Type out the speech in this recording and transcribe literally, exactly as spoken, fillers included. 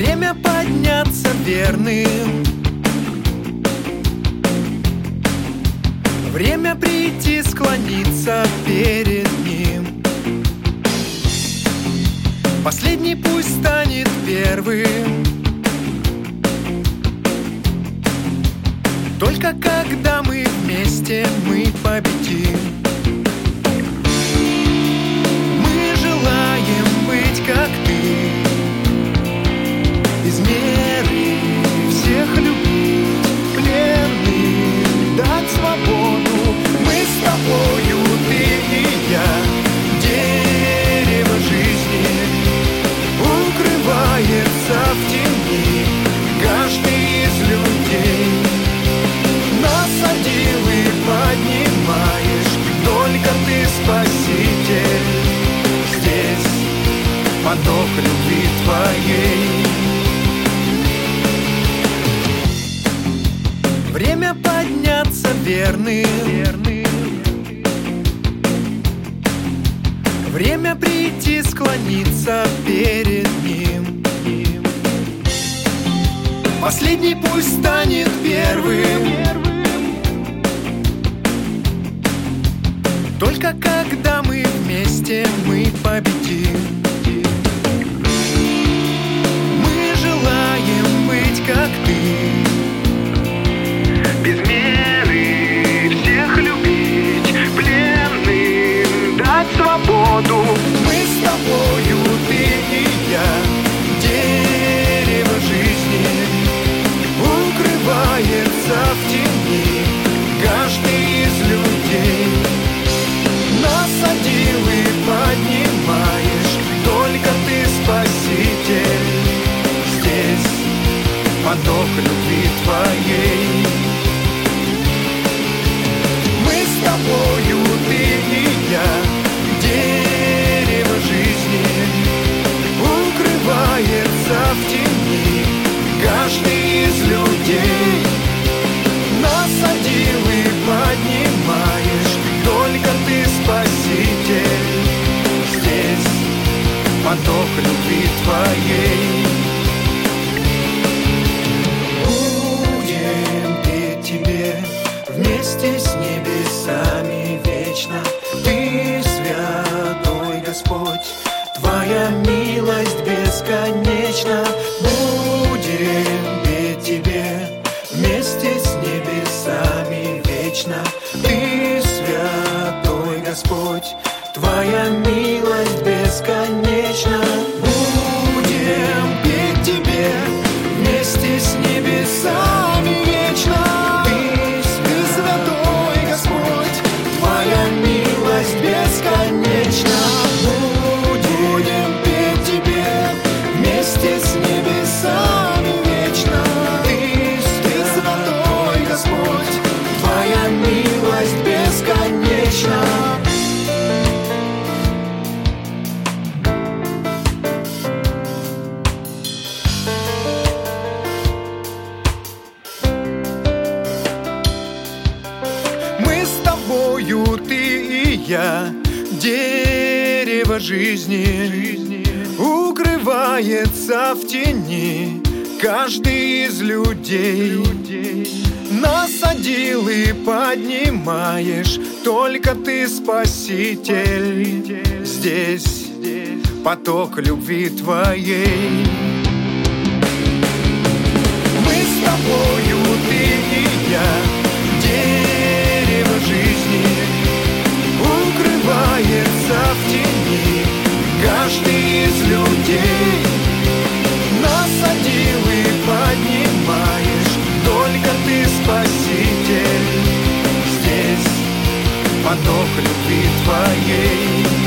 Время подняться верным, время прийти, склониться перед Ним. Последний пусть станет первым. Только когда мы вместе, мы победим. Мы желаем быть как Ты, без меры всех любить, пленным дать свободу. Мы с Тобою, Ты и я, дерево жизни, укрывается в тени каждый из людей. Насадил и поднимаешь, только Ты Спаситель. Здесь поток любви Твоей. Время подняться верным, время прийти, склониться перед Ним. Последний пусть станет первым. Только когда мы вместе, мы победим. Мы желаем быть как Ты, без меры всех любить, пленным дать свободу. Мы с Тобою, Ты и я, дерево жизни, укрывается в тени каждый из людей. Насадил и поднимаешь, только Ты Спаситель. Здесь поток любви Твоей. Мы с Тобою, Ты и я, дерево жизни, укрывается в тени каждый из людей. Насадил и поднимаешь, только Ты Спаситель. Здесь поток любви Твоей. Будем петь Тебе вместе с небесами вечно. Ты святой Господь, Твоя милость бесконечна. Будем петь Тебе вместе с небесами вечно. Ты святой Господь, Твоя милость бесконечна. Будем петь Тебе вместе с небесами вечно. Ты святой Господь, Твоя милость бесконечна. Будем петь Тебе вместе с небесами вечно. Ты святой Господь, Твоя милость бесконечна. Мы с Тобою, Ты и я, дерево жизни, укрывается в тени каждый из людей. Насадил и поднимаешь, только Ты Спаситель. Здесь поток любви Твоей. Мы с Тобою, Ты и я, дерево жизни, укрывается в тени каждый из людей. Насадил и поднимаешь, только Ты Спаситель. Здесь поток любви Твоей.